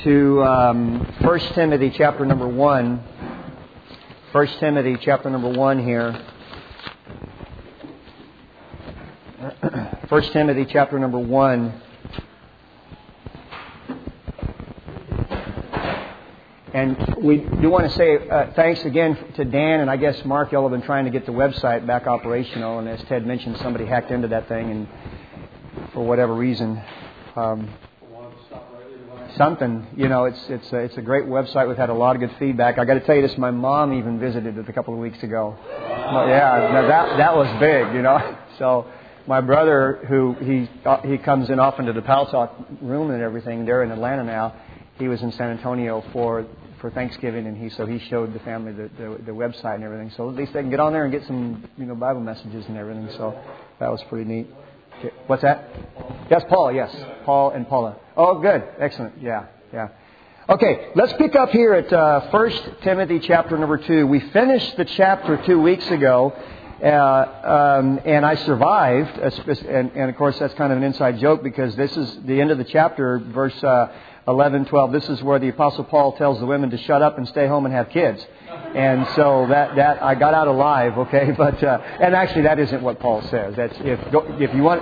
to 1 Timothy chapter number 1. 1 Timothy chapter number 1 here. 1 Timothy chapter number 1. And we do want to say thanks again to Dan, and I guess Mark, y'all have been trying to get the website back operational, and as Ted mentioned, somebody hacked into that thing, and for whatever reason, something, it's a great website. We've had a lot of good feedback. I got to tell you this, my mom even visited it a couple of weeks ago. Yeah, that was big, So my brother, who he comes in often to the Pal Talk room and everything, they're in Atlanta now. He was in San Antonio for Thanksgiving, and he showed the family the website and everything. So at least they can get on there and get some Bible messages and everything. So that was pretty neat. Okay. What's that? Yes, Paul. Yes, Paul and Paula. Oh, good, excellent. Yeah. Okay, let's pick up here at 1 Timothy chapter number 2. We finished the chapter 2 weeks ago, and I survived. And of course, that's kind of an inside joke because this is the end of the chapter, verse 11, 12. This is where the Apostle Paul tells the women to shut up and stay home and have kids. And so that I got out alive, okay? But and actually, that isn't what Paul says. That's if you want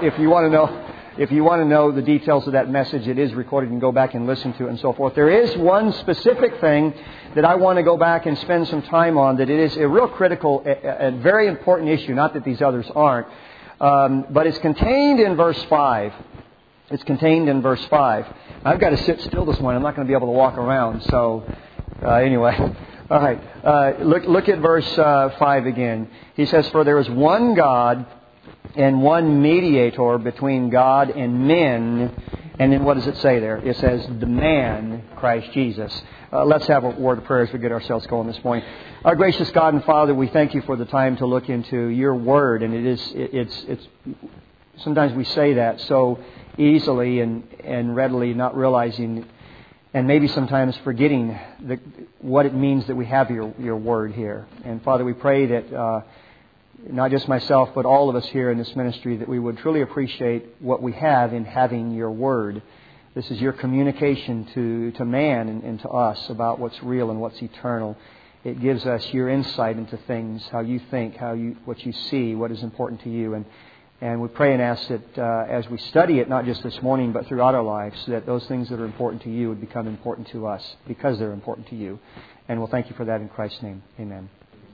to know the details of that message, it is recorded. You can go back and listen to it and so forth. There is one specific thing that I want to go back and spend some time on. That it is a real critical, a very important issue. Not that these others aren't, but it's contained in verse 5. It's contained in verse 5. I've got to sit still this morning. I'm not going to be able to walk around. So, anyway. All right. Look at verse 5 again. He says, "For there is one God and one mediator between God and men." And then what does it say there? It says, the man, Christ Jesus. Let's have a word of prayer as we get ourselves going this morning. Our gracious God and Father, we thank you for the time to look into your Word. And it's sometimes we say that so easily and readily, not realizing, and maybe sometimes forgetting what it means that we have your Word here. And Father, we pray that not just myself, but all of us here in this ministry, that we would truly appreciate what we have in having your Word. This is your communication to man and to us about what's real and what's eternal. It gives us your insight into things, how you think, what you see, what is important to you. And we pray and ask that as we study it, not just this morning, but throughout our lives, that those things that are important to you would become important to us because they're important to you. And we'll thank you for that in Christ's name. Amen.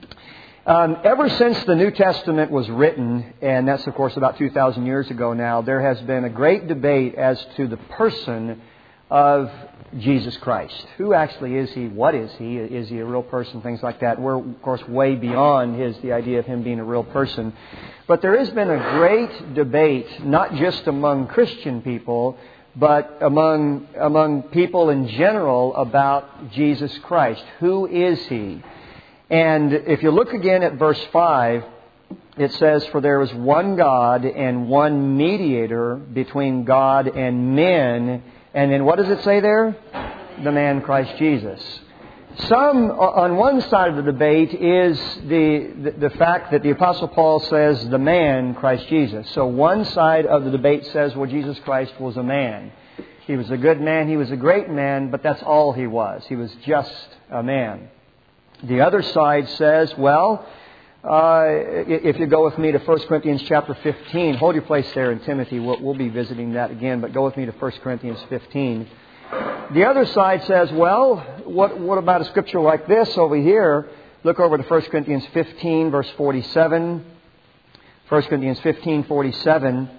Ever since the New Testament was written, and that's, of course, about 2,000 years ago now, there has been a great debate as to the person of Jesus Christ. Who actually is He? What is He? Is He a real person? Things like that. We're, of course, way beyond the idea of Him being a real person. But there has been a great debate, not just among Christian people, but among people in general about Jesus Christ. Who is He? And if you look again at verse 5, it says, "For there is one God and one mediator between God and men." And then what does it say there? The man Christ Jesus. Some, on one side of the debate, is the fact that the Apostle Paul says the man Christ Jesus. So one side of the debate says, well, Jesus Christ was a man. He was a good man, He was a great man, but that's all He was. He was just a man. The other side says, well, if you go with me to 1 Corinthians chapter 15, hold your place there in Timothy. We'll be visiting that again, but go with me to 1 Corinthians 15. The other side says, well, what about a scripture like this over here? Look over to 1 Corinthians 15, verse 47. 1 Corinthians 15:47.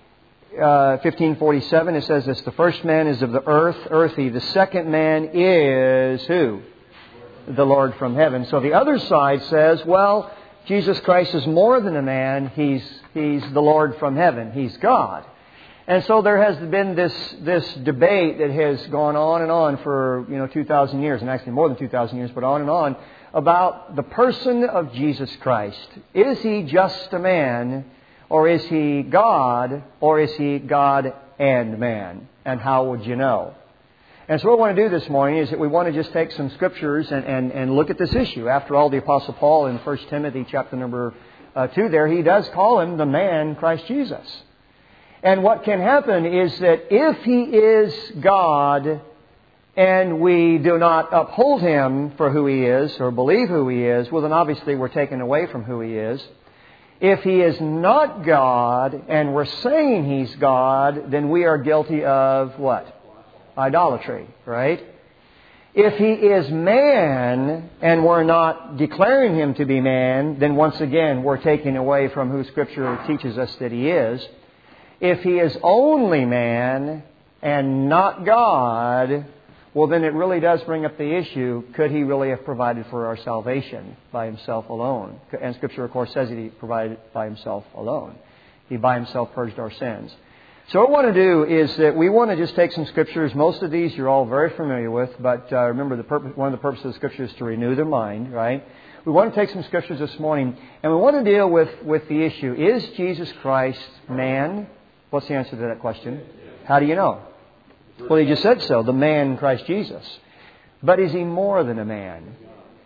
15:47, it says this: "The first man is of the earth, earthy. The second man is" who? The Lord from heaven. So the other side says, well, Jesus Christ is more than a man. He's the Lord from heaven. He's God. And so there has been this debate that has gone on and on for 2,000 years, and actually more than 2,000 years, but on and on, about the person of Jesus Christ. Is He just a man, or is He God, or is He God and man? And how would you know? And so what we want to do this morning is that we want to just take some scriptures and look at this issue. After all, the Apostle Paul in 1 Timothy chapter number 2 there, he does call Him the man Christ Jesus. And what can happen is that if He is God, and we do not uphold Him for who He is or believe who He is, well, then obviously we're taken away from who He is. If He is not God and we're saying He's God, then we are guilty of what? Idolatry, right? If He is man and we're not declaring Him to be man, then once again we're taking away from who Scripture teaches us that He is. If He is only man and not God, well, then it really does bring up the issue, could He really have provided for our salvation by Himself alone? And Scripture, of course, says that He provided by Himself alone. He by Himself purged our sins. So what we want to do is that we want to just take some Scriptures. Most of these you're all very familiar with, but remember one of the purposes of the Scripture is to renew the mind, right? We want to take some Scriptures this morning, and we want to deal with the issue, is Jesus Christ man? What's the answer to that question? How do you know? Well, He just said so, the man Christ Jesus. But is He more than a man?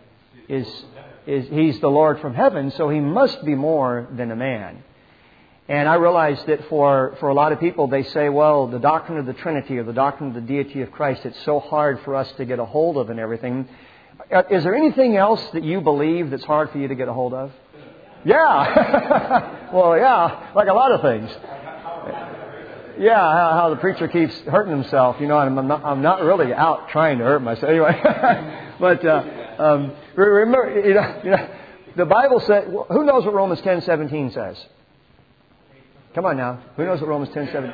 He's the Lord from heaven, so He must be more than a man. And I realize that for a lot of people, they say, well, the doctrine of the Trinity or the doctrine of the deity of Christ, it's so hard for us to get a hold of and everything. Is there anything else that you believe that's hard for you to get a hold of? Yeah. Well, yeah, like a lot of things. Yeah, how the preacher keeps hurting himself, and I'm not really out trying to hurt myself anyway. But remember, the Bible said, who knows what Romans 10:17 says? Come on now, who knows what Romans 10:17?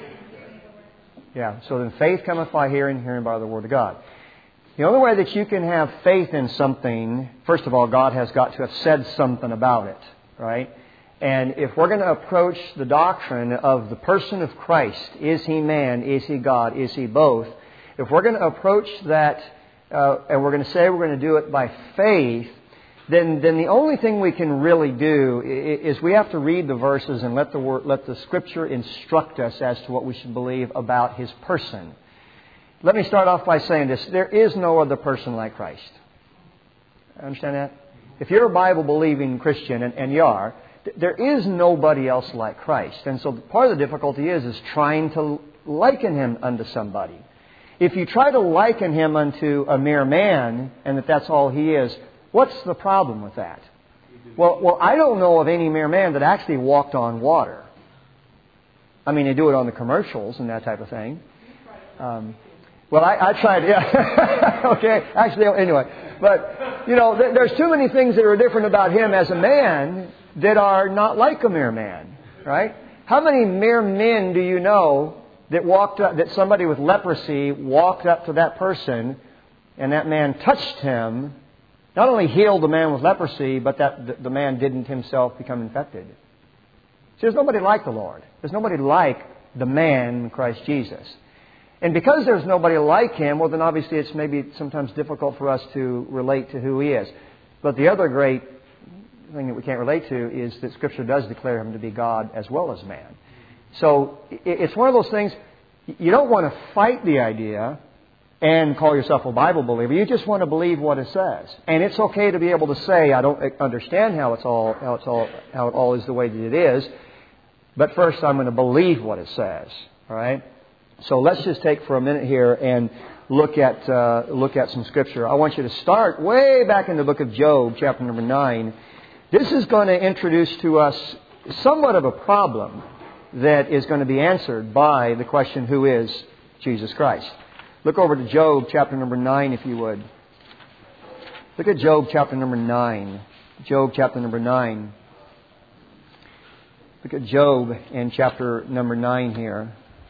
Yeah. So then, faith cometh by hearing, hearing by the word of God. The only way that you can have faith in something, first of all, God has got to have said something about it, right? And if we're going to approach the doctrine of the person of Christ, is He man, is He God, is He both? If we're going to approach that and we're going to say we're going to do it by faith, then the only thing we can really do is we have to read the verses and let the Scripture instruct us as to what we should believe about His person. Let me start off by saying this. There is no other person like Christ. Understand that? If you're a Bible-believing Christian, and you are, there is nobody else like Christ. And so part of the difficulty is trying to liken Him unto somebody. If you try to liken Him unto a mere man, and that's all He is, what's the problem with that? Well, I don't know of any mere man that actually walked on water. I mean, they do it on the commercials and that type of thing. Well, I tried, yeah. Okay, actually, anyway. But, there's too many things that are different about Him as a man that are not like a mere man, right? How many mere men do you know that somebody with leprosy walked up to that person and that man touched him, not only healed the man with leprosy, but that the man didn't himself become infected? See, there's nobody like the Lord. There's nobody like the man, Christ Jesus. And because there's nobody like Him, well, then obviously it's maybe sometimes difficult for us to relate to who He is. But the other great thing that we can't relate to is that Scripture does declare Him to be God as well as man. So it's one of those things, you don't want to fight the idea and call yourself a Bible believer. You just want to believe what it says. And it's okay to be able to say, I don't understand how it all is the way that it is, but first I'm going to believe what it says. All right? So let's just take for a minute here and look at some Scripture. I want you to start way back in the book of Job, chapter number 9. This is going to introduce to us somewhat of a problem that is going to be answered by the question, who is Jesus Christ? Look over to Job, chapter number 9, if you would. Look at Job, chapter number 9. Job, chapter number 9. Look at Job in chapter number 9 here.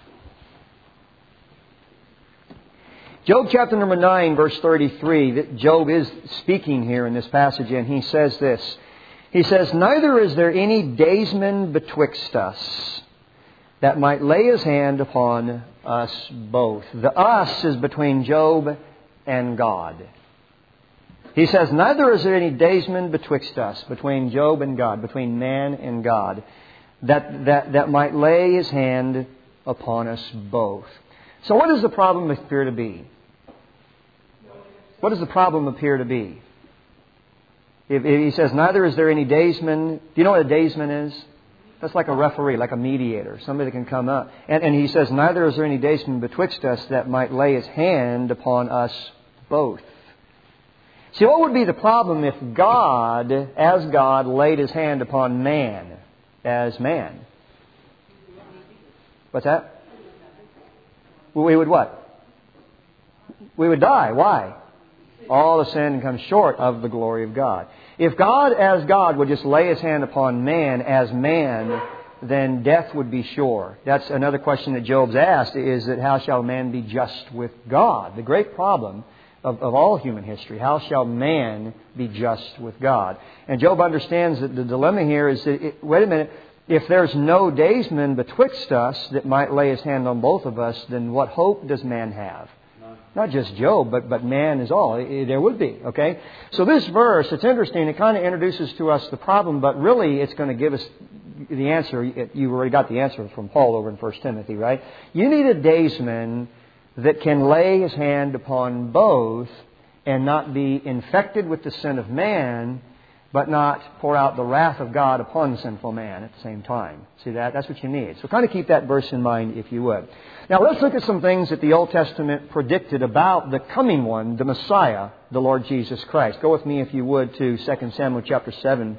Job chapter number 9, verse 33, Job is speaking here in this passage, and he says this. He says, neither is there any daysman betwixt us that might lay his hand upon us both. The us is between Job and God. He says, neither is there any daysman betwixt us, between Job and God, between man and God, that might lay his hand upon us both. So what does the problem appear to be? What does the problem appear to be? If he says, neither is there any daysman. Do you know what a daysman is? That's like a referee, like a mediator, somebody that can come up. And he says, neither is there any daysman betwixt us that might lay his hand upon us both. See, what would be the problem if God, as God, laid His hand upon man as man? What's that? We would what? We would die. Why? All the sin comes short of the glory of God. If God, as God, would just lay His hand upon man as man, then death would be sure. That's another question that Job's asked, is that how shall man be just with God? The great problem of all human history. How shall man be just with God? And Job understands that the dilemma here is that, wait a minute, if there's no daysman betwixt us that might lay his hand on both of us, then what hope does man have? Not just Job, but man is all. There would be, okay? So this verse, it's interesting. It kind of introduces to us the problem, but really it's going to give us the answer. You've already got the answer from Paul over in 1 Timothy, right? You need a daysman that can lay his hand upon both and not be infected with the sin of man, but not pour out the wrath of God upon the sinful man at the same time. See that? That's what you need. So kind of keep that verse in mind if you would. Now let's look at some things that the Old Testament predicted about the coming one, the Messiah, the Lord Jesus Christ. Go with me if you would to 2 Samuel chapter 7.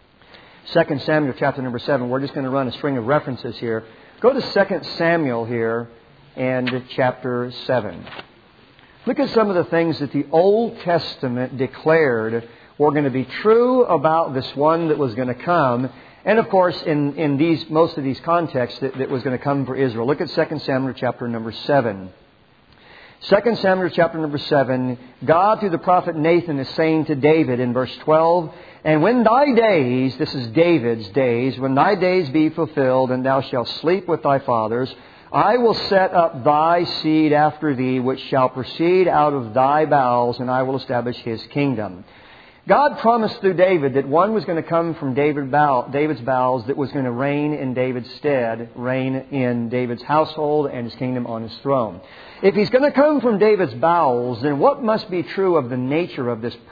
2 Samuel chapter number 7. We're just going to run a string of references here. Go to 2 Samuel here and chapter 7. Look at some of the things that the Old Testament declared were going to be true about this one that was going to come. And of course, in these most of these contexts, that was going to come for Israel. Look at 2 Samuel chapter number 7. 2 Samuel chapter number 7, God through the prophet Nathan is saying to David in verse 12, and when thy days, this is David's days, when thy days be fulfilled, and thou shalt sleep with thy fathers, I will set up thy seed after thee, which shall proceed out of thy bowels, and I will establish his kingdom. God promised through David that one was going to come from David's bowels that was going to reign in David's stead, reign in David's household and his kingdom on his throne. If he's going to come from David's bowels, then what must be true of the nature of this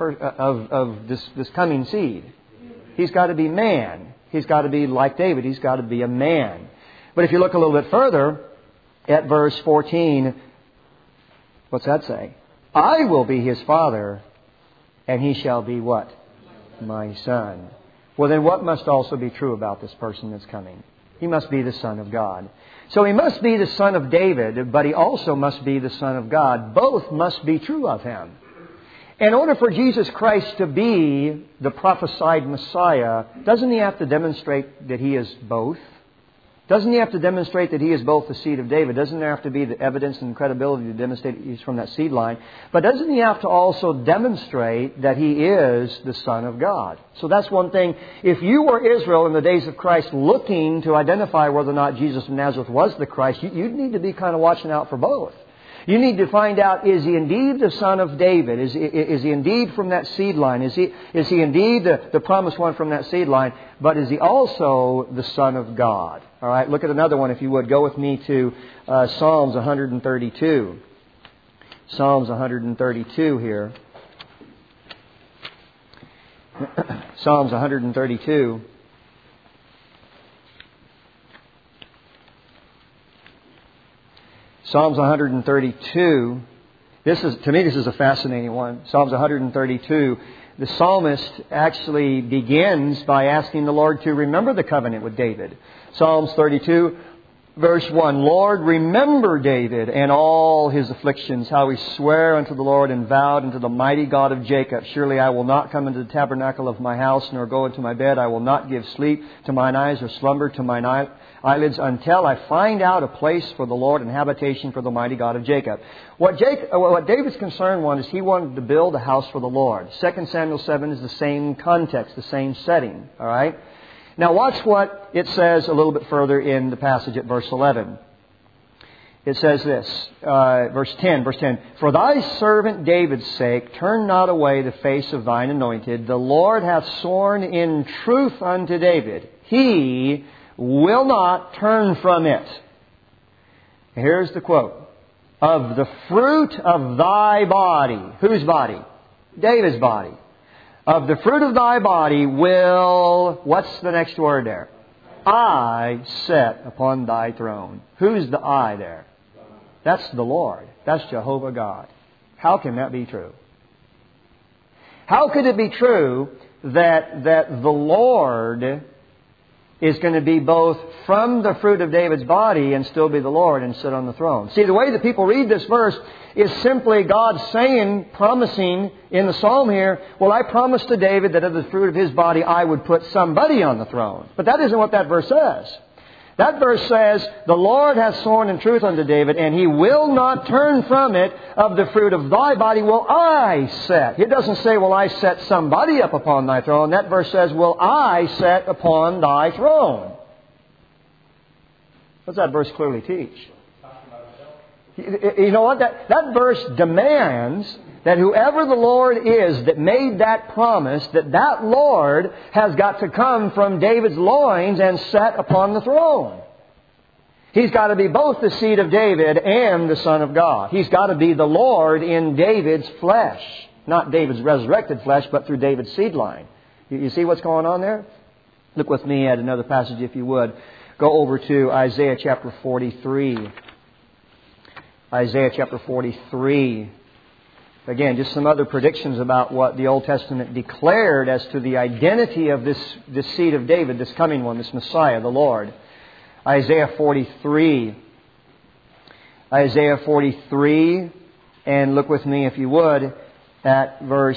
coming seed? He's got to be man. He's got to be like David. He's got to be a man. But if you look a little bit further at verse 14, what's that say? I will be his father, and he shall be what? My son. Well, then what must also be true about this person that's coming? He must be the Son of God. So he must be the son of David, but he also must be the Son of God. Both must be true of him. In order for Jesus Christ to be the prophesied Messiah, doesn't he have to demonstrate that he is both? Doesn't he have to demonstrate that he is both the seed of David? Doesn't there have to be the evidence and credibility to demonstrate that he's from that seed line? But doesn't he have to also demonstrate that he is the Son of God? So that's one thing. If you were Israel in the days of Christ looking to identify whether or not Jesus of Nazareth was the Christ, you'd need to be kind of watching out for both. You need to find out, is he indeed the son of David? Is he indeed from that seed line? Is he indeed the promised one from that seed line? But is he also the Son of God? All right, look at another one if you would. Go with me to Psalms 132. Psalms 132 here. Psalms 132. Psalms 132, this is a fascinating one. Psalms 132, the psalmist actually begins by asking the Lord to remember the covenant with David. Psalms 32, verse 1, Lord, remember David and all his afflictions, how he sware unto the Lord and vowed unto the mighty God of Jacob. Surely I will not come into the tabernacle of my house, nor go into my bed. I will not give sleep to mine eyes, or slumber to mine eyelids, until I find out a place for the Lord and habitation for the mighty God of Jacob. What David's concern was, he wanted to build a house for the Lord. 2 Samuel 7 is the same context, the same setting. All right? Now watch what it says a little bit further in the passage at verse 11. It says this, verse 10. For thy servant David's sake, turn not away the face of thine anointed. The Lord hath sworn in truth unto David. He will not turn from it. Here's the quote. Of the fruit of thy body. Whose body? David's body. Of the fruit of thy body will, what's the next word there? I set upon thy throne. Who's the I there? That's the Lord. That's Jehovah God. How can that be true? How could it be true that the Lord is going to be both from the fruit of David's body and still be the Lord and sit on the throne? See, the way that people read this verse is simply God saying, promising in the psalm here, well, I promised to David that of the fruit of his body I would put somebody on the throne. But that isn't what that verse says. That verse says, the Lord has sworn in truth unto David, and He will not turn from it. Of the fruit of thy body will I set. It doesn't say, will I set somebody up upon thy throne. That verse says, will I set upon thy throne. What does that verse clearly teach? You know what? That verse demands that whoever the Lord is that made that promise, that Lord has got to come from David's loins and set upon the throne. He's got to be both the seed of David and the Son of God. He's got to be the Lord in David's flesh. Not David's resurrected flesh, but through David's seed line. You see what's going on there? Look with me at another passage if you would. Go over to Isaiah chapter 43. Isaiah chapter 43. Again, just some other predictions about what the Old Testament declared as to the identity of this seed of David, this coming one, this Messiah, the Lord. Isaiah 43. Isaiah 43. And look with me, if you would, at verse,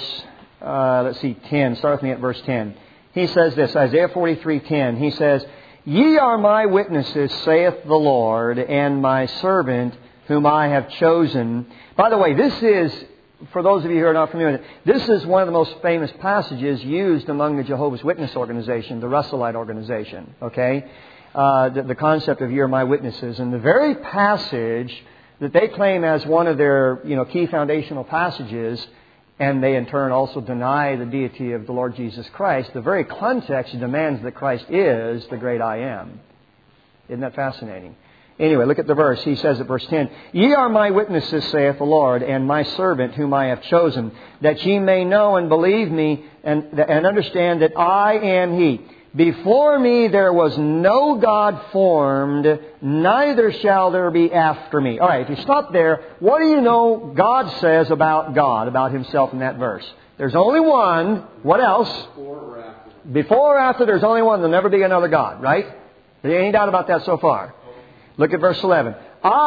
10. Start with me at verse 10. He says this, Isaiah 43:10. He says, Ye are my witnesses, saith the Lord, and my servant, whom I have chosen. By the way, this is, for those of you who are not familiar with it, this is one of the most famous passages used among the Jehovah's Witness organization, the Russellite organization. Okay? The concept of ye are my witnesses. And the very passage that they claim as one of their key foundational passages, and they in turn also deny the deity of the Lord Jesus Christ, the very context demands that Christ is the great I am. Isn't that fascinating? Anyway, look at the verse. He says at verse 10, Ye are my witnesses, saith the Lord, and my servant whom I have chosen, that ye may know and believe me and understand that I am He. Before me there was no God formed, neither shall there be after me. All right, if you stop there, what do you know God says about God, about Himself in that verse? There's only one. What else? Before or after, there's only one. There'll never be another God, right? There ain't any doubt about that so far. Look at verse 11.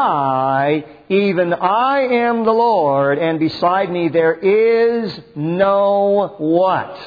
I, even I am the Lord, and beside me there is no what?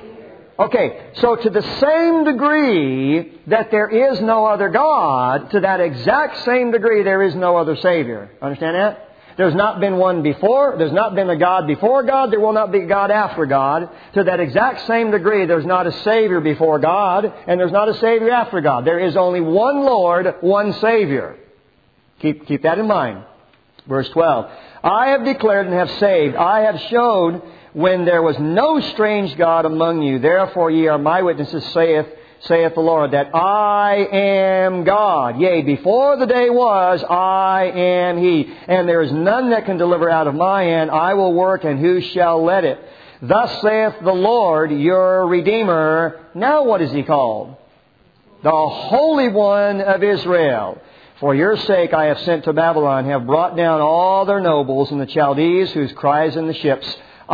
Okay, so to the same degree that there is no other God, to that exact same degree there is no other Savior. Understand that? There's not been one before. There's not been a God before God. There will not be a God after God. To that exact same degree, there's not a Savior before God, and there's not a Savior after God. There is only one Lord, one Savior. Keep that in mind. Verse 12. I have declared and have saved. I have showed when there was no strange God among you. Therefore ye are my witnesses, saith the Lord, that I am God. Yea, before the day was, I am He. And there is none that can deliver out of my hand. I will work, and who shall let it? Thus saith the Lord, your Redeemer. Now what is He called? The Holy One of Israel. For your sake I have sent to Babylon, have brought down all their nobles and the Chaldees, whose cries in the ships.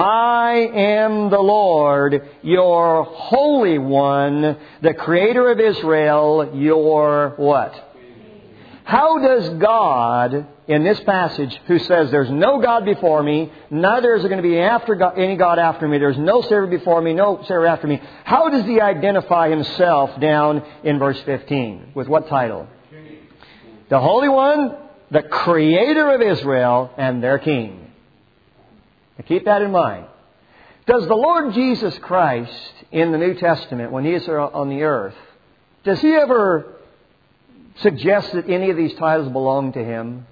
I am the Lord, your Holy One, the Creator of Israel, your what? How does God, in this passage, who says there's no God before me, neither is there going to be any God after me, there's no Savior before me, no Savior after me, how does He identify Himself down in verse 15? With what title? The Holy One, the Creator of Israel, and their King. Now keep that in mind. Does the Lord Jesus Christ in the New Testament, when He is on the earth, does He ever suggest that any of these titles belong to Him?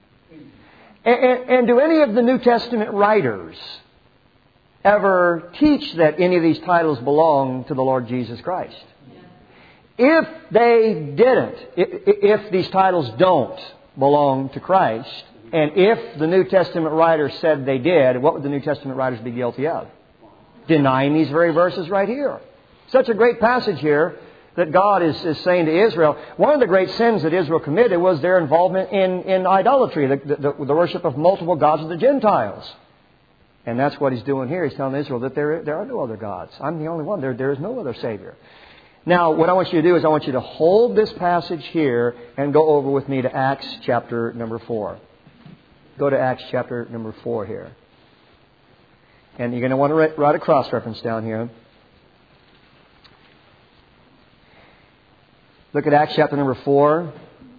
And do any of the New Testament writers ever teach that any of these titles belong to the Lord Jesus Christ? If they didn't, if these titles don't belong to Christ, and if the New Testament writers said they did, what would the New Testament writers be guilty of? Denying these very verses right here. Such a great passage here. that God is saying to Israel, one of the great sins that Israel committed was their involvement in idolatry, the worship of multiple gods of the Gentiles. And that's what He's doing here. He's telling Israel that there are no other gods. I'm the only one. There is no other Savior. Now, what I want you to do is I want you to hold this passage here and go over with me to Acts chapter number 4. Go to Acts chapter number 4 here. And you're going to want to write a cross-reference down here. Look at Acts chapter number 4.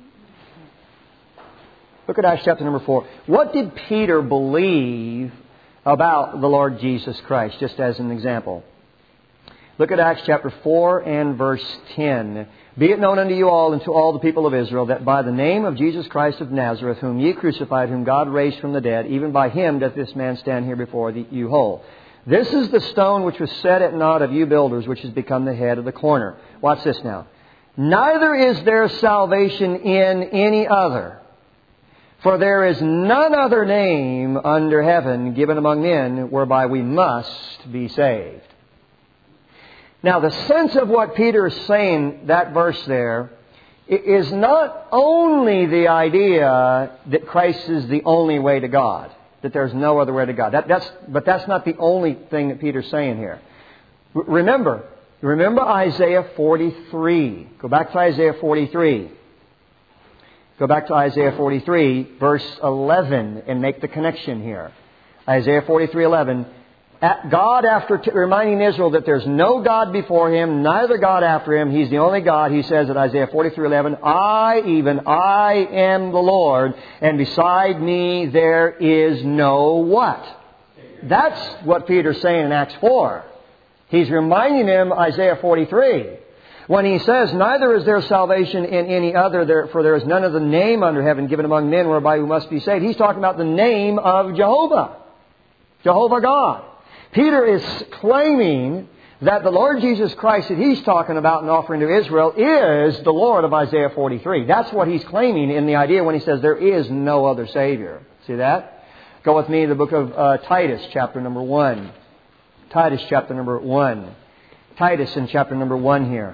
Look at Acts chapter number 4. What did Peter believe about the Lord Jesus Christ, just as an example? Look at Acts chapter 4 and verse 10. Be it known unto you all and to all the people of Israel that by the name of Jesus Christ of Nazareth, whom ye crucified, whom God raised from the dead, even by Him doth this man stand here before you whole. This is the stone which was set at naught of you builders, which has become the head of the corner. Watch this now. Neither is there salvation in any other. For there is none other name under heaven given among men whereby we must be saved. Now, the sense of what Peter is saying, that verse there, is not only the idea that Christ is the only way to God, that there's no other way to God. But that's not the only thing that Peter's saying here. Remember Isaiah 43. Go back to Isaiah 43. Go back to Isaiah 43, verse 11, and make the connection here. Isaiah 43:11. God, after reminding Israel that there's no God before Him, neither God after Him, He's the only God, He says in Isaiah 43:11, I am the Lord, and beside me there is no what? That's what Peter's saying in Acts 4. He's reminding him Isaiah 43. When he says, neither is there salvation in any other, for there is none of the name under heaven given among men whereby we must be saved. He's talking about the name of Jehovah. Jehovah God. Peter is claiming that the Lord Jesus Christ that he's talking about and offering to Israel is the Lord of Isaiah 43. That's what he's claiming in the idea when he says there is no other Savior. See that? Go with me to the book of Titus, chapter number 1. Titus, chapter number 1. Titus in chapter number 1 here.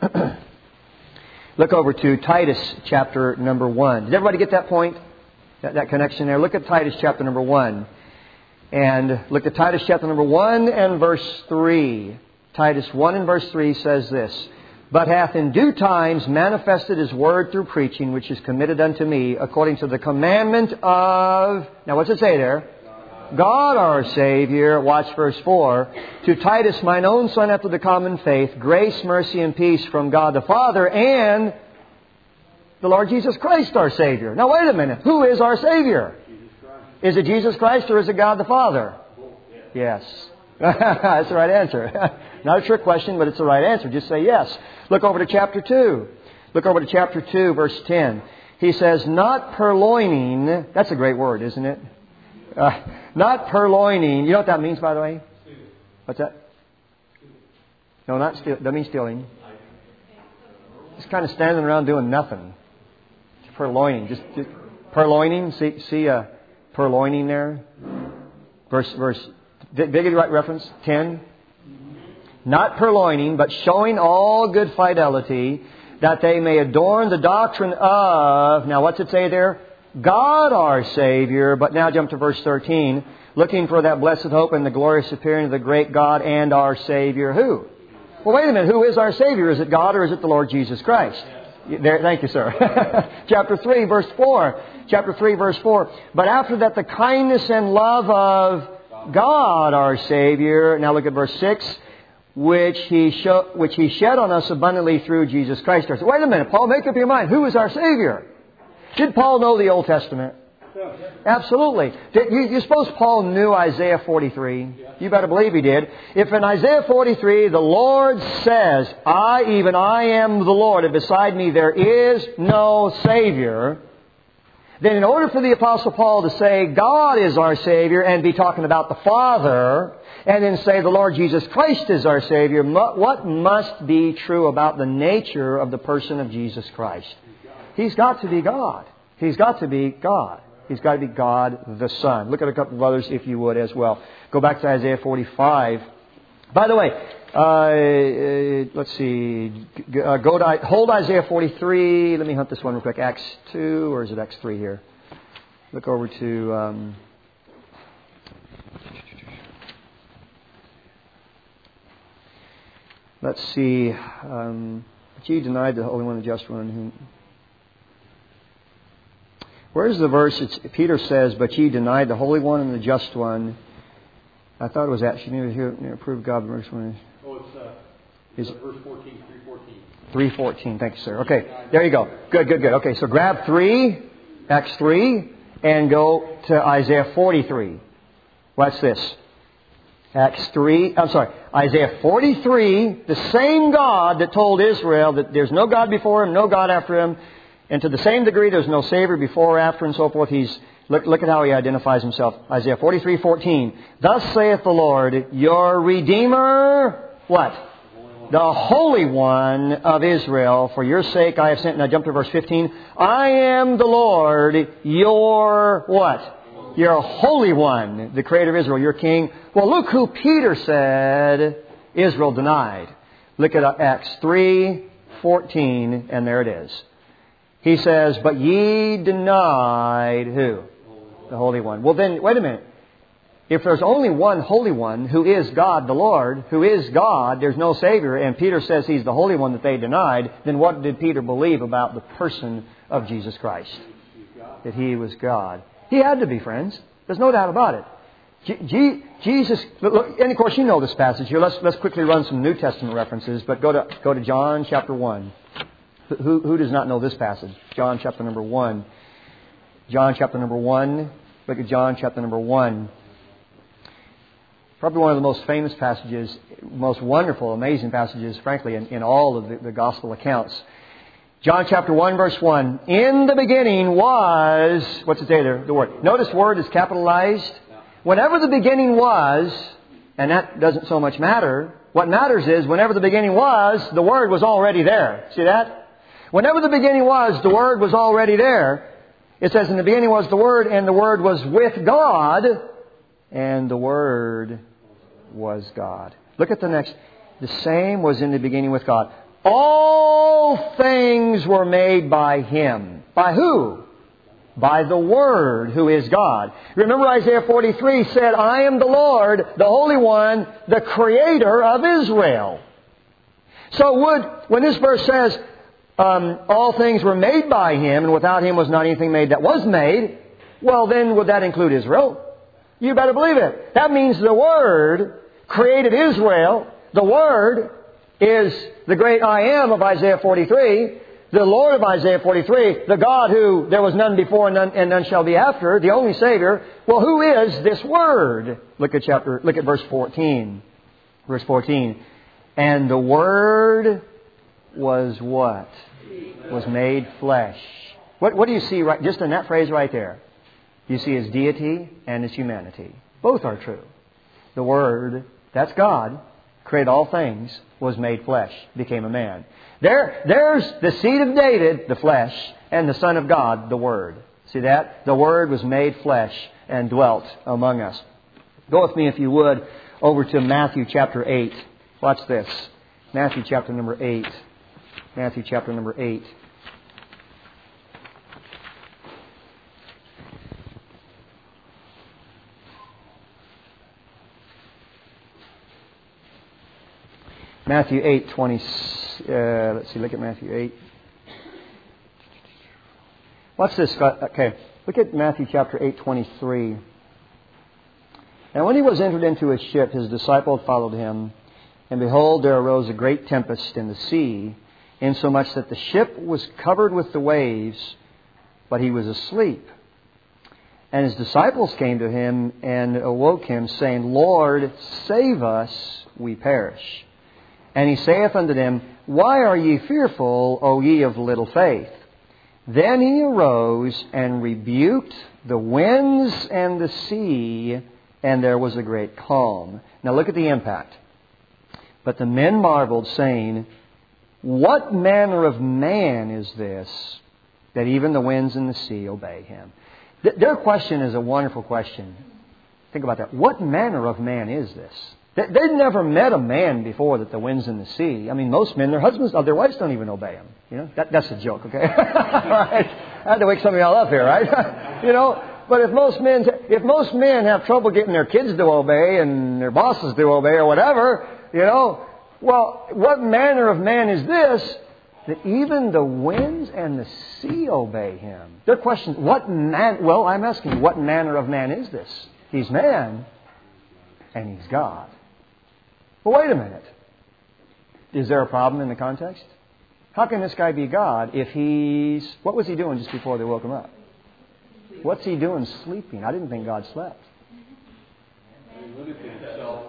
Look over to Titus, chapter number 1. Did everybody get that point? That connection there? Look at Titus, chapter number 1. And look at Titus chapter number 1 and verse 3. Titus 1 and verse 3 says this. But hath in due times manifested His word through preaching, which is committed unto me, according to the commandment of... Now what's it say there? God our Savior. Watch verse 4. To Titus, mine own son after the common faith, grace, mercy, and peace from God the Father and the Lord Jesus Christ our Savior. Now wait a minute. Who is our Savior? Is it Jesus Christ or is it God the Father? Yes. That's the right answer. Not a trick question, but it's the right answer. Just say yes. Look over to chapter 2. Look over to chapter 2, verse 10. He says, not purloining. That's a great word, isn't it? Not purloining. You know what that means, by the way? What's that? No, not steal. That means stealing. Just kind of standing around doing nothing. It's purloining. Just purloining. See purloining there. Verse. Did you write reference? 10. Not purloining, but showing all good fidelity, that they may adorn the doctrine of... Now, what's it say there? God our Savior. But now jump to verse 13. Looking for that blessed hope and the glorious appearing of the great God and our Savior. Who? Well, wait a minute. Who is our Savior? Is it God or is it the Lord Jesus Christ? There, thank you, sir. Chapter 3, verse 4. Chapter 3, verse 4. But after that, the kindness and love of God our Savior. Now look at verse 6. Which He shed on us abundantly through Jesus Christ. Wait a minute, Paul, make up your mind. Who is our Savior? Did Paul know the Old Testament? Absolutely. You suppose Paul knew Isaiah 43? You better believe he did. If in Isaiah 43 the Lord says, I am the Lord, and beside me there is no Savior, then in order for the Apostle Paul to say God is our Savior and be talking about the Father, and then say the Lord Jesus Christ is our Savior, what must be true about the nature of the person of Jesus Christ? He's got to be God. He's got to be God. He's got to be God the Son. Look at a couple of others if you would as well. Go back to Isaiah 45, By the way, let's see. Hold Isaiah 43. Let me hunt this one real quick. Acts 2, or is it Acts 3 here? Look over to... let's see. But ye denied the Holy One, the Just One. Where's the verse? Peter says, but ye denied the Holy One and the Just One. I thought it was actually near prove God. Verse 1. Oh, it's verse 14, 3:14. 3:14. Thank you, sir. Okay, there you go. Good. Okay, so grab 3, Acts 3, and go to Isaiah 43. What's this? Isaiah 43, the same God that told Israel that there's no God before Him, no God after Him, and to the same degree there's no Savior before or after and so forth. Look at how He identifies Himself. Isaiah 43:14. Thus saith the Lord, your Redeemer, what? The Holy One of Israel. For your sake I have sent. Now jump to verse 15. I am the Lord, your what? Your Holy One, the Creator of Israel, your King. Well, look who Peter said Israel denied. Look at Acts 3:14, and there it is. He says, but ye denied who? The Holy One. Well then, wait a minute. If there's only one Holy One, who is God the Lord, who is God, there's no Savior, and Peter says He's the Holy One that they denied, then what did Peter believe about the person of Jesus Christ? That He was God. He had to be, friends. There's no doubt about it. Jesus, look, and of course you know this passage here. Let's quickly run some New Testament references, but go to John chapter 1. Who does not know this passage? John chapter number 1. John chapter number 1. Look at John chapter number 1. Probably one of the most famous passages, most wonderful, amazing passages, frankly, in all of the gospel accounts. John chapter 1, verse 1. In the beginning was... What's it say there? The Word. Notice word is capitalized. Whenever the beginning was, and that doesn't so much matter, what matters is whenever the beginning was, the Word was already there. See that? Whenever the beginning was, the Word was already there. It says, in the beginning was the Word, and the Word was with God, and the Word was God. Look at the next. The same was in the beginning with God. All things were made by Him. By who? By the Word, who is God. Remember Isaiah 43 said, I am the Lord, the Holy One, the Creator of Israel. So when this verse says, all things were made by Him, and without Him was not anything made that was made, well then would that include Israel? You better believe it. That means the Word created Israel. The Word is the great I Am of Isaiah 43, the Lord of Isaiah 43, the God who there was none before and none shall be after, the only Savior. Well, who is this Word? Look at verse 14. Verse 14. And the Word was what? Was made flesh. What do you see right just in that phrase right there? You see His deity and His humanity. Both are true. The Word, that's God, created all things, was made flesh, became a man. There's the seed of David, the flesh, and the Son of God, the Word. See that? The Word was made flesh and dwelt among us. Go with me, if you would, over to Matthew chapter 8. Watch this. Matthew chapter number 8. Matthew chapter number 8. Matthew 8:20. Let's see. Look at Matthew 8. What's this? Okay. Look at Matthew chapter 8:23. And when He was entered into a ship, His disciples followed Him. And behold, there arose a great tempest in the sea, insomuch that the ship was covered with the waves, but He was asleep. And His disciples came to Him and awoke Him, saying, Lord, save us, we perish. And He saith unto them, Why are ye fearful, O ye of little faith? Then He arose and rebuked the winds and the sea, and there was a great calm. Now look at the impact. But the men marveled, saying, What manner of man is this, that even the winds and the sea obey Him? Their question is a wonderful question. Think about that. What manner of man is this? They'd never met a man before that the winds and the sea. I mean, most men, their husbands, their wives don't even obey them. You know, that's a joke, okay? All right. I had to wake some of y'all up here, right? You know, but if most men have trouble getting their kids to obey and their bosses to obey or whatever, you know, well, what manner of man is this that even the winds and the sea obey him? Their question, well, I'm asking, what manner of man is this? He's man and he's God. Well, wait a minute. Is there a problem in the context? How can this guy be God if what was he doing just before they woke him up? What's he doing sleeping? I didn't think God slept. He limited himself.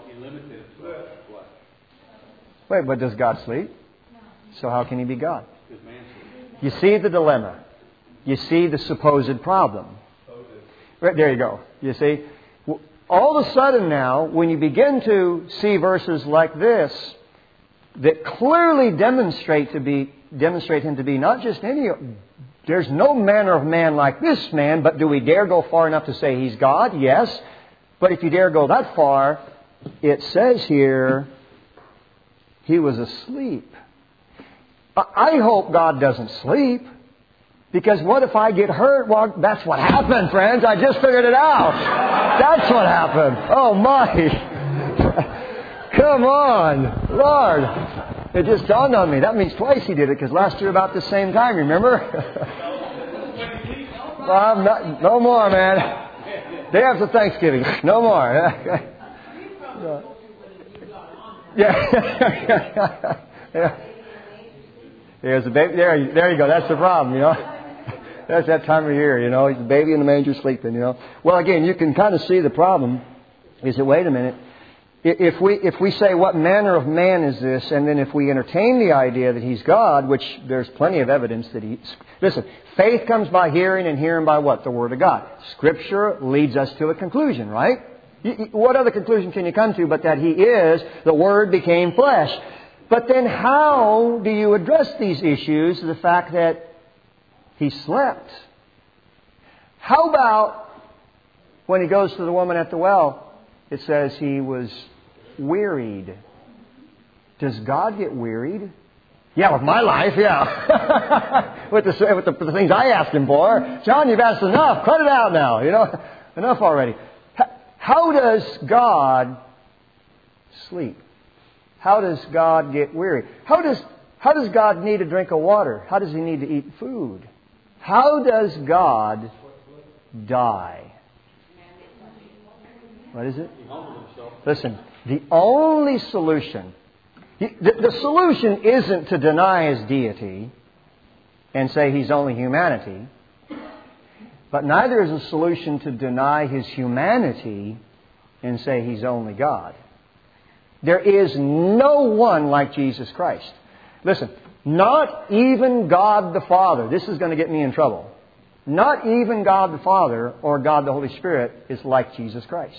Wait, but does God sleep? So how can he be God? You see the dilemma. You see the supposed problem. Right, there you go. You see? All of a sudden now, when you begin to see verses like this that clearly demonstrate him to be not just there's no manner of man like this man, but do we dare go far enough to say he's God? Yes. But if you dare go that far, it says here, he was asleep. I hope God doesn't sleep. Because what if I get hurt? Well, that's what happened, friends. I just figured it out. That's what happened. Oh, my. Come on. Lord. It just dawned on me. That means twice he did it, because last year about the same time, remember? Well, no more, man. Day after Thanksgiving. No more. Yeah. Yeah. There's a baby. There you go. That's the problem, you know. That's that time of year, you know. The baby in the manger sleeping, you know. Well, again, you can kind of see the problem. Is that, wait a minute. If we say, what manner of man is this? And then if we entertain the idea that he's God, which there's plenty of evidence that he's... Listen, faith comes by hearing, and hearing by what? The Word of God. Scripture leads us to a conclusion, right? What other conclusion can you come to but that he is, the Word became flesh? But then how do you address these issues, the fact that he slept? How about when he goes to the woman at the well, it says he was wearied. Does God get wearied? Yeah, with my life, yeah. with the things I asked him for. John, you've asked enough. Cut it out now. You know, enough already. How does God sleep? How does God get weary? How does God need a drink of water? How does he need to eat food? How does God die? What is it? Listen, the only solution, the solution isn't to deny his deity and say he's only humanity, but neither is a solution to deny his humanity and say he's only God. There is no one like Jesus Christ. Listen, not even God the Father. This is going to get me in trouble. Not even God the Father or God the Holy Spirit is like Jesus Christ.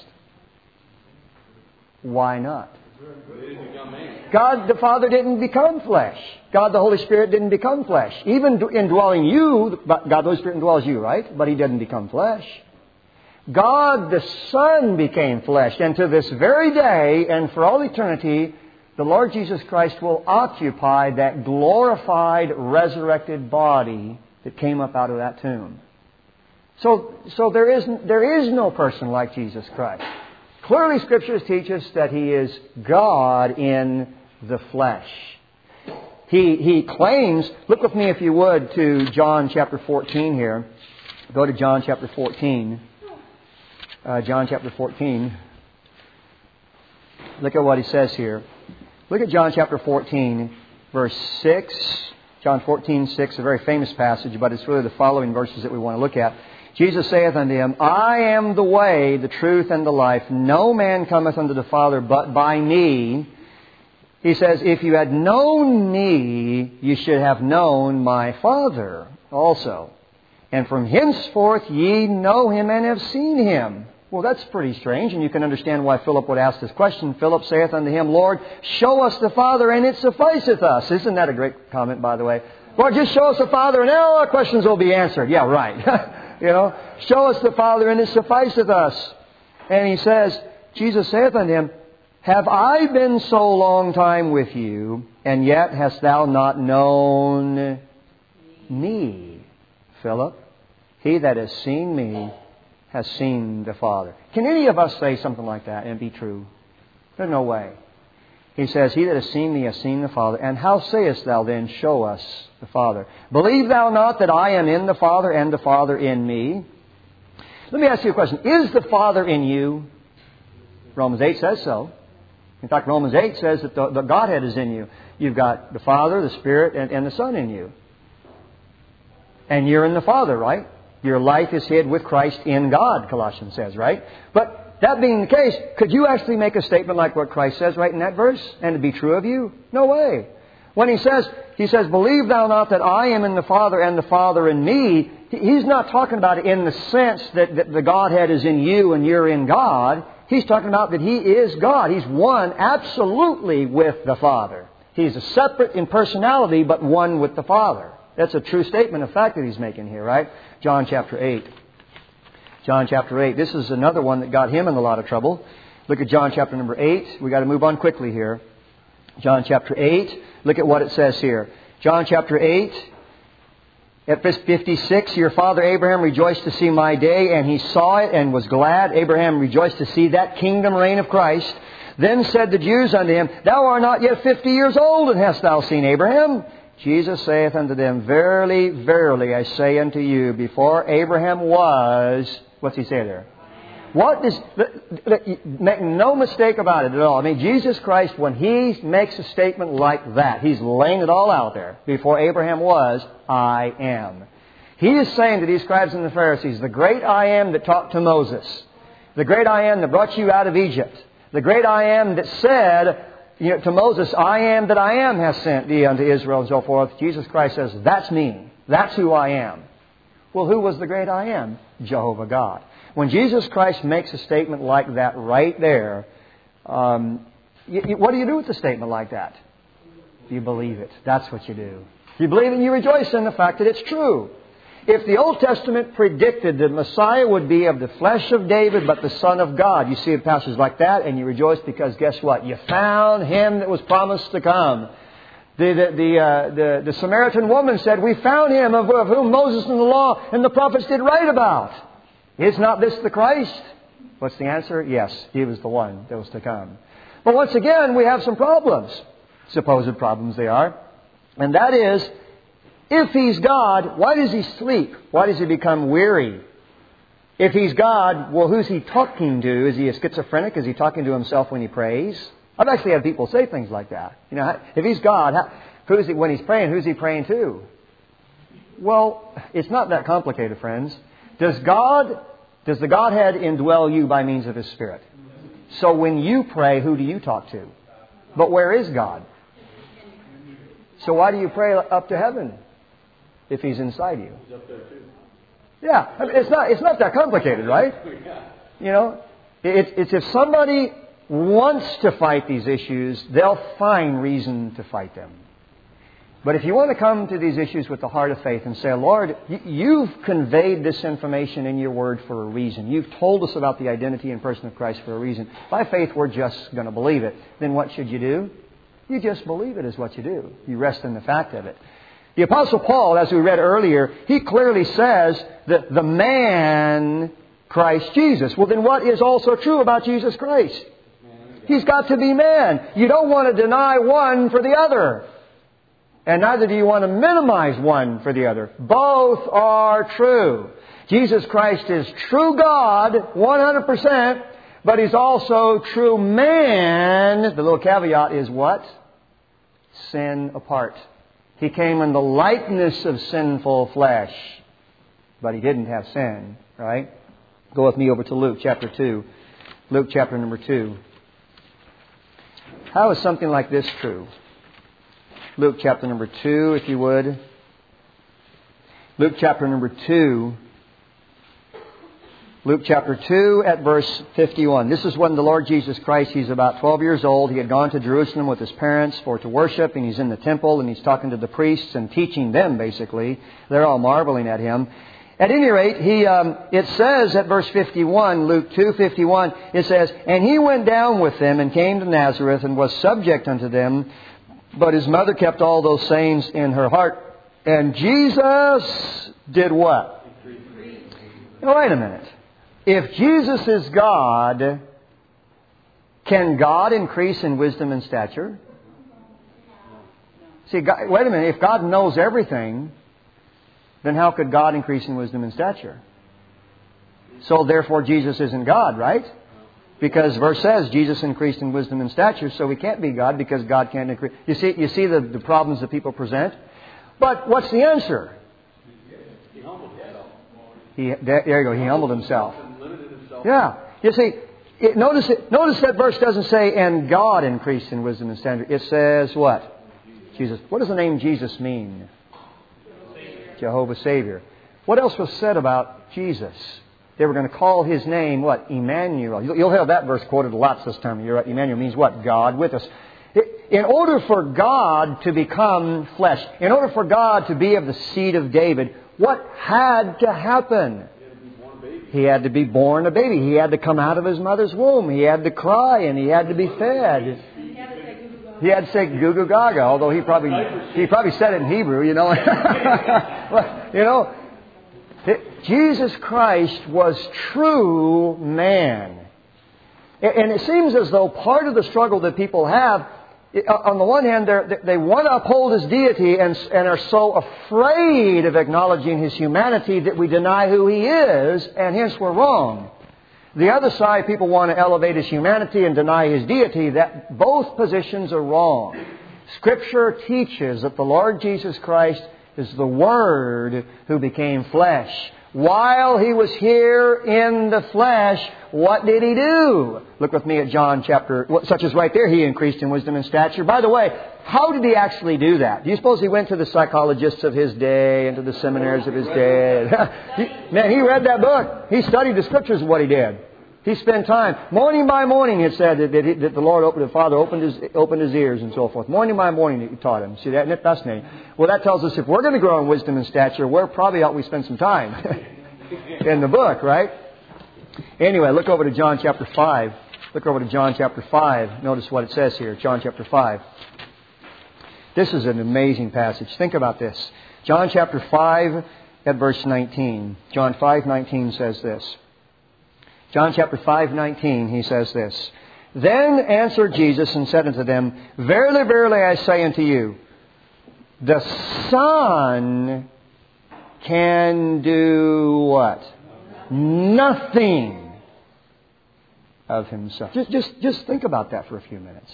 Why not? God the Father didn't become flesh. God the Holy Spirit didn't become flesh. Even indwelling you, God the Holy Spirit indwells you, right? But He didn't become flesh. God the Son became flesh. And to this very day and for all eternity, the Lord Jesus Christ will occupy that glorified, resurrected body that came up out of that tomb. So there is no person like Jesus Christ. Clearly, Scriptures teach us that He is God in the flesh. He claims, look with me if you would to John chapter 14 here. Go to John chapter 14. John chapter 14. Look at what he says here. Look at John chapter 14, verse 6. John 14, 6, a very famous passage, but it's really the following verses that we want to look at. Jesus saith unto him, I am the way, the truth, and the life. No man cometh unto the Father but by me. He says, if you had known me, you should have known my Father also. And from henceforth ye know him and have seen him. Well, that's pretty strange, and you can understand why Philip would ask this question. Philip saith unto him, Lord, show us the Father, and it sufficeth us. Isn't that a great comment, by the way? Lord, just show us the Father, and all our questions will be answered. Yeah, right. You know, show us the Father, and it sufficeth us. And he says, Jesus saith unto him, Have I been so long time with you, and yet hast thou not known me, Philip? He that has seen me has seen the Father. Can any of us say something like that and be true? There's no way. He says, He that has seen me has seen the Father. And how sayest thou then, show us the Father? Believe thou not that I am in the Father and the Father in me? Let me ask you a question. Is the Father in you? Romans 8 says so. In fact, Romans 8 says that the Godhead is in you. You've got the Father, the Spirit, and the Son in you. And you're in the Father, right? Your life is hid with Christ in God, Colossians says, right? But that being the case, could you actually make a statement like what Christ says right in that verse? And it be true of you? No way. When He says, believe thou not that I am in the Father and the Father in me, He's not talking about it in the sense that the Godhead is in you and you're in God. He's talking about that He is God. He's one absolutely with the Father. He's a separate in personality, but one with the Father. That's a true statement of fact that He's making here, right? John chapter 8. John chapter 8. This is another one that got Him in a lot of trouble. Look at John chapter number 8. We've got to move on quickly here. John chapter 8. Look at what it says here. John chapter 8. At verse 56, your father Abraham rejoiced to see my day, and he saw it and was glad. Abraham rejoiced to see that kingdom reign of Christ. Then said the Jews unto him, Thou art not yet 50 years old, and hast thou seen Abraham? Jesus saith unto them, Verily, verily, I say unto you, before Abraham was... What's He say there? Make no mistake about it at all. I mean, Jesus Christ, when He makes a statement like that, He's laying it all out there. Before Abraham was, I am. He is saying to these scribes and the Pharisees, the great I am that talked to Moses, the great I am that brought you out of Egypt, the great I am that said to Moses, I am that I am has sent thee unto Israel and so forth. Jesus Christ says, that's me. That's who I am. Well, who was the great I am? Jehovah God. When Jesus Christ makes a statement like that right there, what do you do with a statement like that? You believe it. That's what you do. You believe it and you rejoice in the fact that it's true. If the Old Testament predicted that Messiah would be of the flesh of David but the Son of God, you see a passage like that and you rejoice because guess what? You found Him that was promised to come. The Samaritan woman said, we found Him of whom Moses and the law and the prophets did write about. Is not this the Christ? What's the answer? Yes, He was the one that was to come. But once again, we have some problems. Supposed problems they are. And that is, if He's God, why does He sleep? Why does He become weary? If He's God, well, who's He talking to? Is He a schizophrenic? Is He talking to Himself when He prays? I've actually had people say things like that. You know, if He's God, when He's praying, who's He praying to? Well, it's not that complicated, friends. Does the Godhead indwell you by means of His Spirit? So when you pray, who do you talk to? But where is God? So why do you pray up to heaven if He's inside you? He's up there too. Yeah, I mean, it's not that complicated, right? You know, it's if somebody wants to fight these issues, they'll find reason to fight them. But if you want to come to these issues with the heart of faith and say, Lord, You've conveyed this information in Your Word for a reason. You've told us about the identity and person of Christ for a reason. By faith, we're just going to believe it. Then what should you do? You just believe it is what you do. You rest in the fact of it. The Apostle Paul, as we read earlier, he clearly says that the man Christ Jesus. Well, then what is also true about Jesus Christ? He's got to be man. You don't want to deny one for the other. And neither do you want to minimize one for the other. Both are true. Jesus Christ is true God, 100%, but He's also true man. The little caveat is what? Sin apart. He came in the likeness of sinful flesh, but He didn't have sin, right? Go with me over to Luke chapter 2. Luke chapter number 2. How is something like this true? Luke chapter number 2, if you would. Luke chapter number 2. Luke chapter 2 at verse 51. This is when the Lord Jesus Christ, He's about 12 years old. He had gone to Jerusalem with His parents to worship, and He's in the temple, and He's talking to the priests and teaching them, basically. They're all marveling at Him. At any rate, it says at verse 51, Luke 2:51, it says, "And he went down with them and came to Nazareth and was subject unto them. But his mother kept all those sayings in her heart. And Jesus did what?" Now, wait a minute. If Jesus is God, can God increase in wisdom and stature? See, God, wait a minute. If God knows everything, then how could God increase in wisdom and stature? So therefore Jesus isn't God, right? Because verse says Jesus increased in wisdom and stature, so He can't be God because God can't increase. You see the problems that people present? But what's the answer? He humbled himself. There you go. He humbled Himself. And limited himself. Yeah. You see, notice that verse doesn't say, "And God increased in wisdom and stature." It says what? Jesus. What does the name Jesus mean? Jehovah Savior. What else was said about Jesus? They were going to call His name, what? Emmanuel. You'll have that verse quoted lots this time of year. Emmanuel means what? God with us. In order for God to become flesh, in order for God to be of the seed of David, what had to happen? He had to be born a baby. He had to come out of His mother's womb. He had to cry and He had to be fed. He had to say goo goo gaga, although he probably said it in Hebrew, you know. Jesus Christ was true man. And it seems as though part of the struggle that people have, on the one hand, they want to uphold His deity and are so afraid of acknowledging His humanity that we deny who He is, and hence we're wrong. The other side, people want to elevate His humanity and deny His deity. That both positions are wrong. Scripture teaches that the Lord Jesus Christ is the Word who became flesh. While He was here in the flesh, what did He do? Look with me at John chapter, such as right there, He increased in wisdom and stature. By the way, how did He actually do that? Do you suppose He went to the psychologists of His day and to the seminaries of His day? Man, He read that book. He studied the Scriptures of what He did. He spent time. Morning by morning, it said that the Lord the Father opened his ears and so forth. Morning by morning, He taught Him. See that? Isn't it fascinating? Well, that tells us if we're going to grow in wisdom and stature, where probably ought we spend some time? In the book, right? Anyway, look over to John chapter 5. Look over to John chapter 5. Notice what it says here. John chapter 5. This is an amazing passage. Think about this. John chapter 5 at verse 19. John 5:19 says this. John chapter 5:19, He says this. "Then answered Jesus and said unto them, Verily, verily, I say unto you, the Son can do what? Nothing of Himself." Just think about that for a few minutes.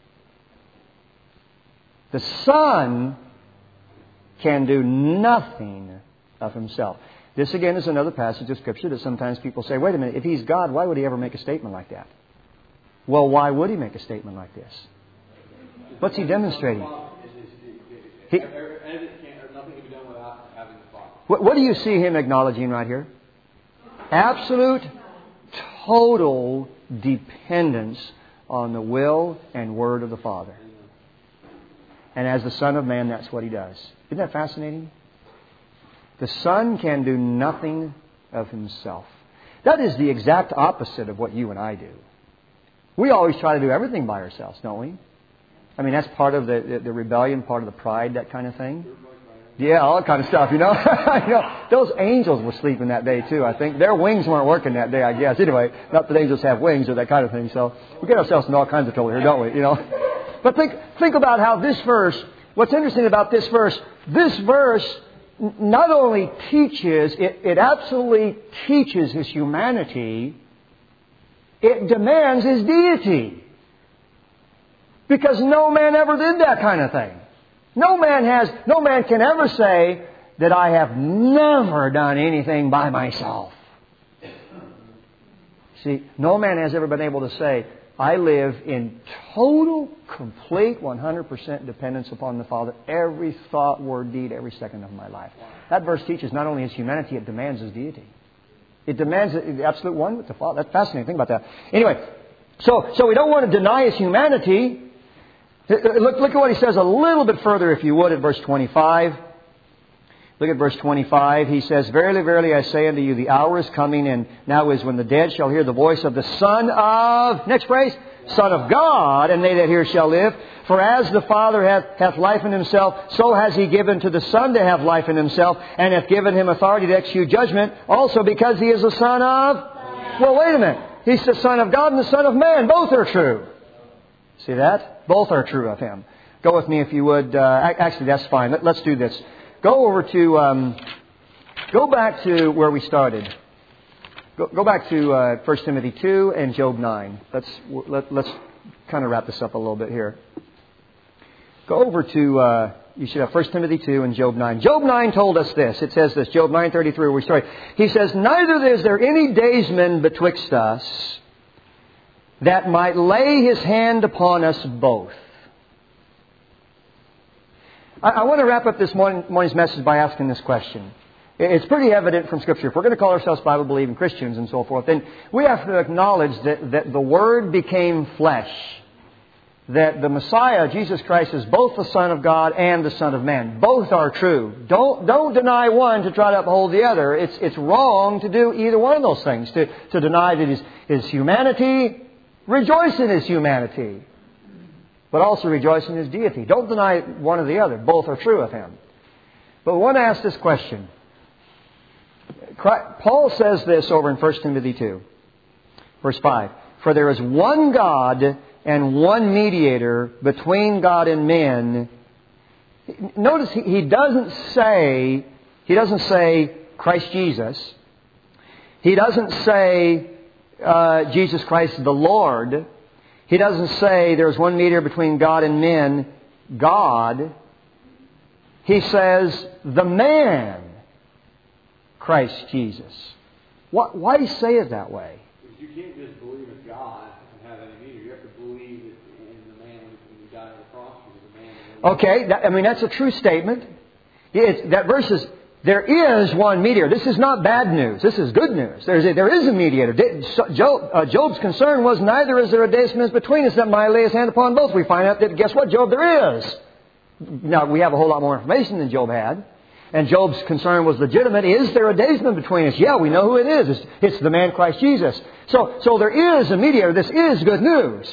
The Son can do nothing of Himself. This again is another passage of Scripture that sometimes people say, wait a minute, if He's God, why would He ever make a statement like that? Well, why would He make a statement like this? What's He demonstrating? Nothing can be done without having the Father. What do you see Him acknowledging right here? Absolute, total dependence on the will and word of the Father. And as the Son of Man, that's what He does. Isn't that fascinating? The Son can do nothing of Himself. That is the exact opposite of what you and I do. We always try to do everything by ourselves, don't we? I mean, that's part of the rebellion, part of the pride, that kind of thing. Yeah, all that kind of stuff, you know. Those angels were sleeping that day too, I think. Their wings weren't working that day, I guess. Anyway, not that angels have wings or that kind of thing. So we get ourselves in all kinds of trouble here, don't we? You know. But think about how this verse, what's interesting about this verse not only teaches, it absolutely teaches His humanity, it demands His deity. Because no man ever did that kind of thing. No man can ever say that I have never done anything by myself. See, no man has ever been able to say, I live in total, complete, 100% dependence upon the Father. Every thought, word, deed, every second of my life. That verse teaches not only His humanity, it demands His deity. It demands the absolute one with the Father. That's fascinating. Think about that. Anyway, so we don't want to deny His humanity. Look at what He says a little bit further, if you would, at verse 25. Look at verse 25. He says, Verily, verily, I say unto you, the hour is coming, and now is when the dead shall hear the voice of the Son of, next phrase, Son of God, and they that hear shall live. For as the Father hath life in Himself, so has He given to the Son to have life in Himself, and hath given Him authority to execute judgment, also because He is the Son of... Well, wait a minute. He's the Son of God and the Son of Man. Both are true. See that? Both are true of Him. Go with me if you would. Actually, that's fine. Let's do this. Go over to... go back to where we started. Go back to 1 Timothy 2 and Job 9. Let's kind of wrap this up a little bit here. Go over to, you should have 1 Timothy 2 and Job 9. Job 9 told us this. It says this, Job 9:33, where we started. He says, Neither is there any daysman betwixt us that might lay his hand upon us both. I want to wrap up this morning's message by asking this question. It's pretty evident from Scripture. If we're going to call ourselves Bible-believing Christians and so forth, then we have to acknowledge that the Word became flesh. That the Messiah, Jesus Christ, is both the Son of God and the Son of Man. Both are true. Don't deny one to try to uphold the other. It's wrong to do either one of those things. To deny that His humanity, rejoice in His humanity. But also rejoice in His deity. Don't deny one or the other. Both are true of Him. But we want to ask this question. Paul says this over in 1 Timothy 2, verse 5. For there is one God and one mediator between God and men. Notice he doesn't say Christ Jesus. He doesn't say Jesus Christ the Lord. He doesn't say there's one mediator between God and men, God. He says the man, Christ Jesus. Why do you say it that way? Because you can't just believe in God and have any mediator. You have to believe in the man who died on the cross. Okay, that's a true statement. That verse is, there is one mediator. This is not bad news. This is good news. There is a mediator. Job's concern was, neither is there a daysman between us that might lay his hand upon both. We find out that, guess what, Job, there is. Now, we have a whole lot more information than Job had. And Job's concern was legitimate. Is there a daysman between us? Yeah, we know who it is. It's the man Christ Jesus. So there is a mediator. This is good news.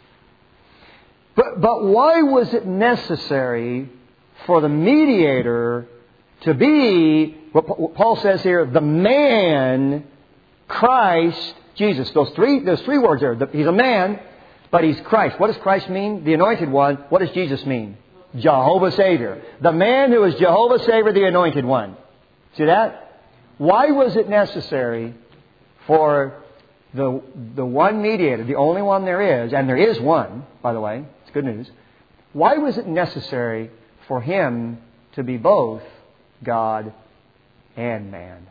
But why was it necessary for the mediator to be, what Paul says here, the man Christ Jesus? Those three words there. He's a man, but He's Christ. What does Christ mean? The Anointed One. What does Jesus mean? Jehovah Savior. The man who is Jehovah Savior, the Anointed One. See that? Why was it necessary for the one mediator, the only one there is, and there is one, by the way, it's good news. Why was it necessary for Him to be both God and man?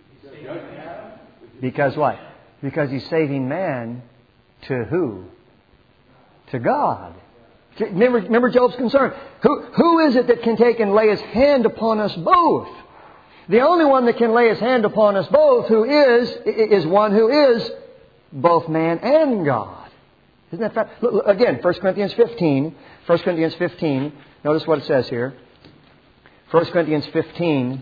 Because what? Because He's saving man to who? To God. Remember Job's concern. Who is it that can take and lay his hand upon us both? The only one that can lay his hand upon us both who is one who is both man and God. Isn't that fact? Look, again, 1 Corinthians 15. 1 Corinthians 15. Notice what it says here. 1 Corinthians 15.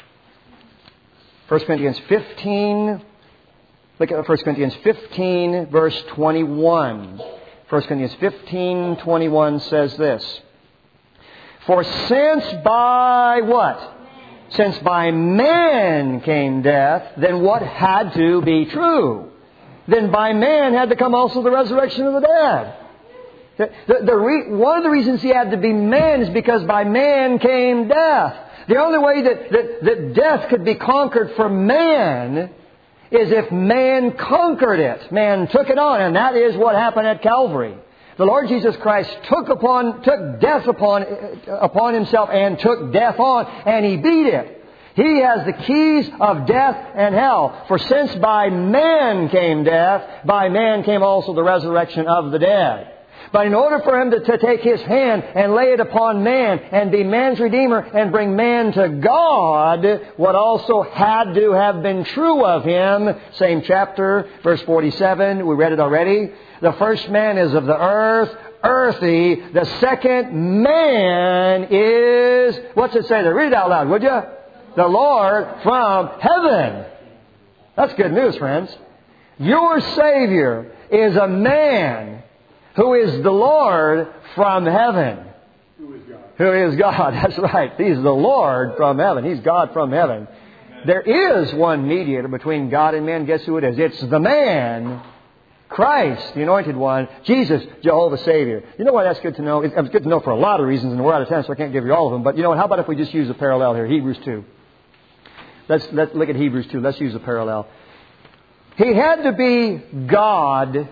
1 Corinthians 15. Look at 1 Corinthians 15, verse 21. 1 Corinthians 15:21 says this. For since by what? Since by man came death, then what had to be true? Then by man had to come also the resurrection of the dead. One of the reasons He had to be man is because by man came death. The only way that death could be conquered for man is if man conquered it. Man took it on, and that is what happened at Calvary. The Lord Jesus Christ took death upon Himself and took death on, and He beat it. He has the keys of death and hell. For since by man came death, by man came also the resurrection of the dead. But in order for Him to take His hand and lay it upon man and be man's Redeemer and bring man to God, what also had to have been true of Him, same chapter, verse 47, we read it already. The first man is of the earth, earthy. The second man is, what's it say there? Read it out loud, would you? The Lord from heaven. That's good news, friends. Your Savior is a man who is the Lord from heaven. Who is God? Who is God. That's right. He's the Lord from heaven. He's God from heaven. There is one mediator between God and men. Guess who it is? It's the man, Christ, the Anointed One, Jesus, Jehovah Savior. You know why that's good to know? It's good to know for a lot of reasons, and we're out of time, so I can't give you all of them. But you know what? How about if we just use a parallel here? Hebrews 2. Let's look at Hebrews 2. Let's use a parallel. He had to be God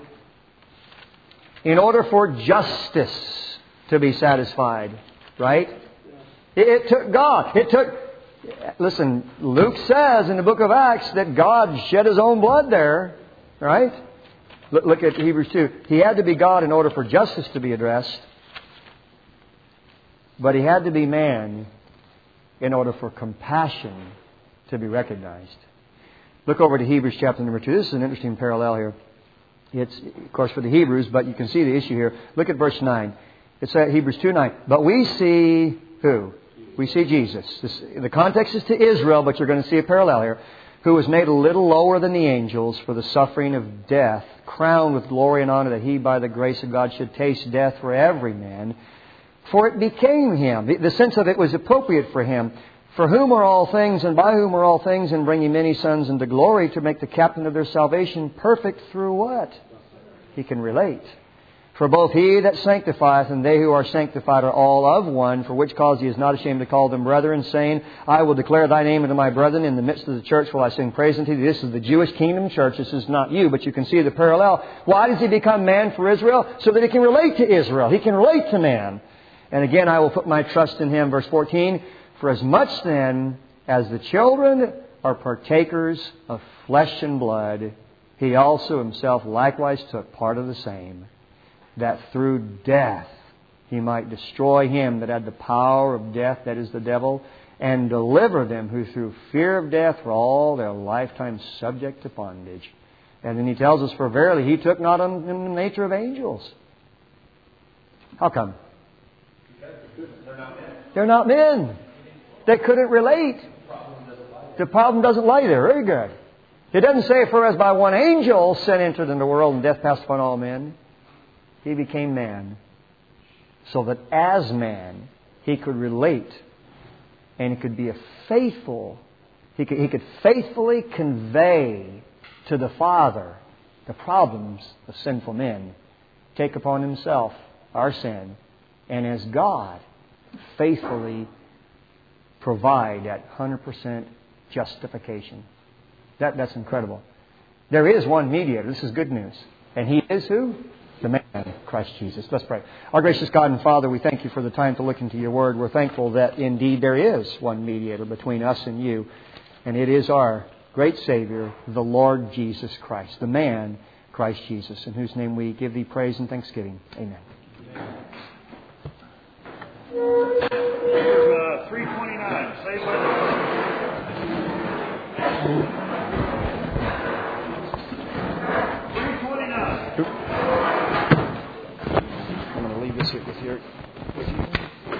in order for justice to be satisfied. Right? It took God. Listen, Luke says in the book of Acts that God shed His own blood there. Right? Look at Hebrews 2. He had to be God in order for justice to be addressed. But He had to be man in order for compassion to be recognized. Look over to Hebrews chapter number 2. This is an interesting parallel here. It's, of course, for the Hebrews, but you can see the issue here. Look at verse 9. It's at Hebrews 2:9. But we see who? We see Jesus. The context is to Israel, but you're going to see a parallel here. Who was made a little lower than the angels for the suffering of death, crowned with glory and honor, that He, by the grace of God, should taste death for every man. For it became Him. The sense of it was appropriate for Him. For whom are all things, and by whom are all things, and bringing many sons into glory, to make the captain of their salvation perfect through what? He can relate. For both He that sanctifieth and they who are sanctified are all of one, for which cause He is not ashamed to call them brethren, saying, I will declare Thy name unto my brethren, in the midst of the church will I sing praise unto Thee. This is the Jewish kingdom church. This is not you, but you can see the parallel. Why does He become man for Israel? So that He can relate to Israel. He can relate to man. And again, I will put my trust in Him. Verse 14, for as much then as the children are partakers of flesh and blood, He also Himself likewise took part of the same, that through death He might destroy him that had the power of death, that is the devil, and deliver them who through fear of death were all their lifetime subject to bondage. And then He tells us, for verily He took not on Him the nature of angels. How come? Because they're not men. They're not men. They couldn't relate. The problem doesn't lie there. Very good. It doesn't say, for as by one angel sin entered into the world and death passed upon all men. He became man, so that as man He could relate, and He could be He could faithfully convey to the Father the problems of sinful men, take upon Himself our sin, and as God faithfully provide that 100% justification. That's incredible. There is one mediator. This is good news. And He is who? The man, Christ Jesus. Let's pray. Our gracious God and Father, we thank You for the time to look into Your Word. We're thankful that indeed there is one mediator between us and You. And it is our great Savior, the Lord Jesus Christ. The man, Christ Jesus, in whose name we give Thee praise and thanksgiving. Amen. 329. Saved by the 329. I'm going to leave this here with you.